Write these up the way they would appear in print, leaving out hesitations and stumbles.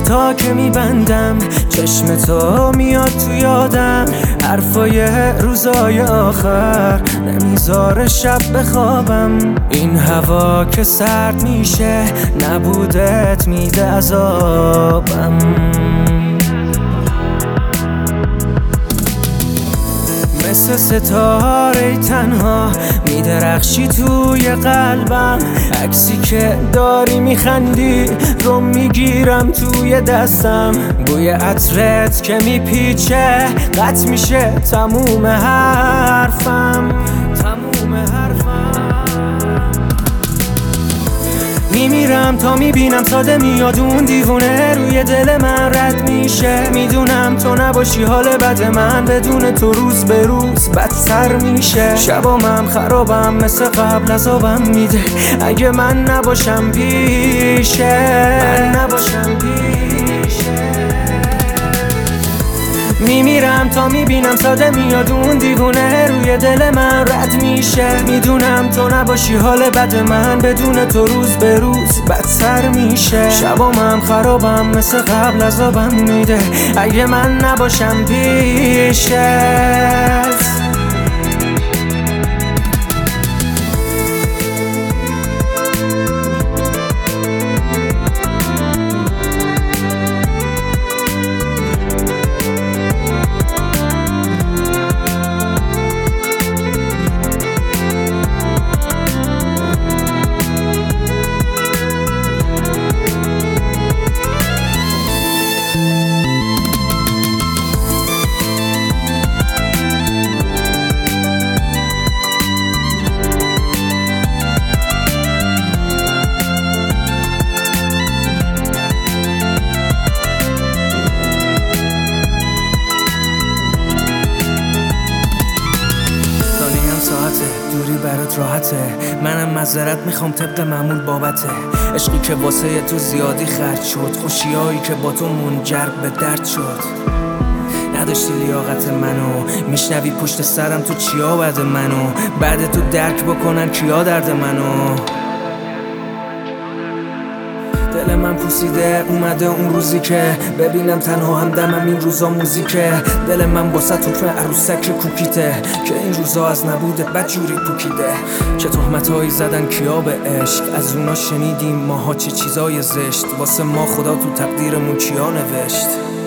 تا که میبندم چشم تو میاد تو یادم، حرفای روزای آخر نمیذاره شب بخوابم. این هوا که سرد میشه نبودت میده عذابم. مثل ستاره تنها میدرخشی توی قلبم، عکسی که داری میخندی رو میگیرم توی دستم. بوی عطرت که میپیچه قطع میشه تموم حرفم. میمیرم تا میبینم ساده میاد اون دیوونه روی دل من رد میشه. میدونم تو نباشی حال بد من بدون تو روز به روز بدتر میشه. شبامم خرابم مثل قبل عذابم میده اگه من نباشم پیشه. میمیرم تا میبینم ساده میاد اون دیوونه روی دل من رد میشه. میدونم تو نباشی حال بد من بدون تو روز به روز بدتر میشه. شبامم خرابم مثل قبل عذابم میده اگه من نباشم پیشت. دوری برات راحته، منم معذرت میخوام طبق معمول بابته. عشقی که واسه تو زیادی خرج شد، خوشیایی که با تو منجر به درد شد. نداشتی لیاقت منو، میشنوی پشت سرم تو چیا بعد منو. بعد تو درک بکنن کیا درد منو. دل من پوسیده اومده اون روزی که ببینم تنها همدمم این روزا موزیکه. دل من واسه توپ عروسک کوکیته که این روزا از نبودت بدجوری پوکیده. که تهمتایی زدن کیا به عشق، از اونا شنیدیم ماها چه چیزای زشت. واسه ما خدا تو تقدیرمون چیا نوشت.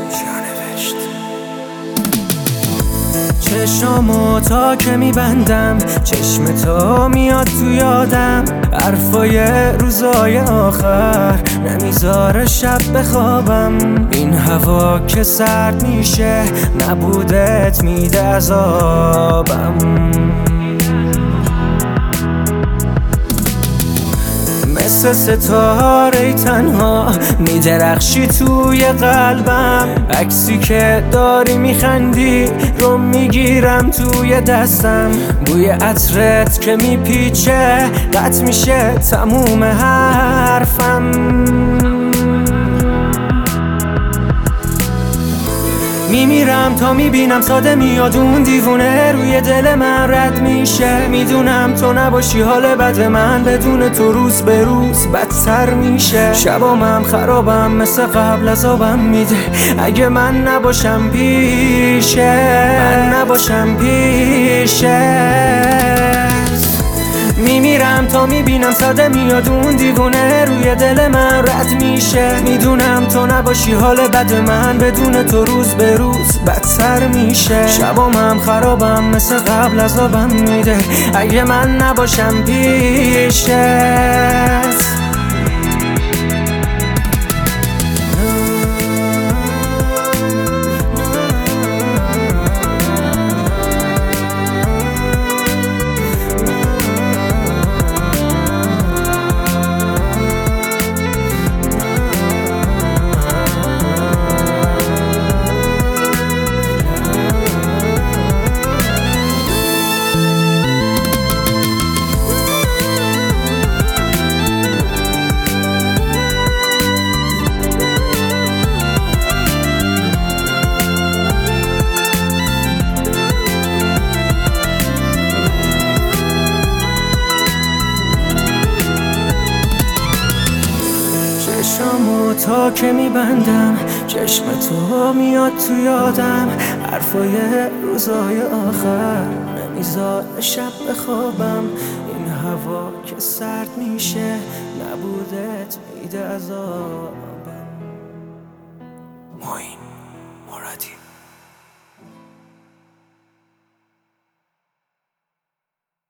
چشامو تا که میبندم چشم تو میاد تو یادم، حرفای روزای آخر نمیذاره شب بخوابم. این هوا که سرد میشه نبودت میده عذابم. مثل ستاره تنها میدرخشی توی قلبم، عکسی که داری میخندی رو میگیرم توی دستم. بوی عطرت که میپیچه قطع میشه تموم حرفم. میمیرم تا میبینم ساده میاد اون دیوونه روی دل من رد میشه. میدونم تو نباشی حال بد من بدون تو روز به روز بدتر میشه. شبامم خرابم مثل قبل عذابم میده اگه من نباشم پیشت. میمیرم تا میبینم ساده میاد اون دیوونه روی دل من رد میشه. میدونم تو نباشی حال بد من بدون تو روز به روز بدتر میشه. شبامم خرابم مثل قبل عذابم میده اگه من نباشم پیشت. و تا که میبندم چشم تو میاد تو یادم، حرفای روزای آخر نمیذاره شب بخوابم. این هوا که سرد میشه نبودت میده عذابم.